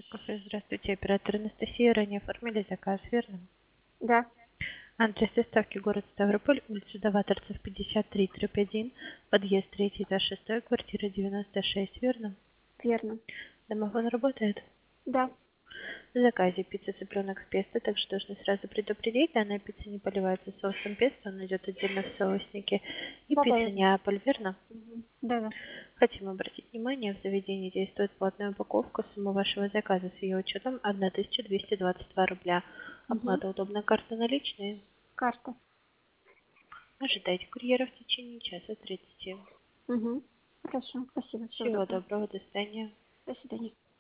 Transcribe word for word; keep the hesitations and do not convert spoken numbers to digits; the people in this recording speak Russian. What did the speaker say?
Кафе, здравствуйте, оператор Анастасия. Ранее оформили заказ, верно? Да, Адрес доставки город Ставрополь, улица Даваторцев, пятьдесят три, дробь один, подъезд третий, этаж шестой, квартира девяносто шесть, верно? верно. Домофон работает? Да. В заказе пицца цыпленок с песто, также должны сразу предупредить, данная пицца не поливается соусом песто, он идет отдельно в соуснике. И Да, да, пицца я знаю. Неаполь, верно? Мгм. Да, да. Хотим обратить внимание, в заведении действует платная упаковка. Сумма вашего заказа с ее учетом тысяча двести двадцать два рубля. Мгм. Оплата удобная, карта наличные. Карта. Ожидайте курьера в течение часа тридцати. Угу. Хорошо. Спасибо. Всего Всего доброго. доброго, до свидания. До свидания.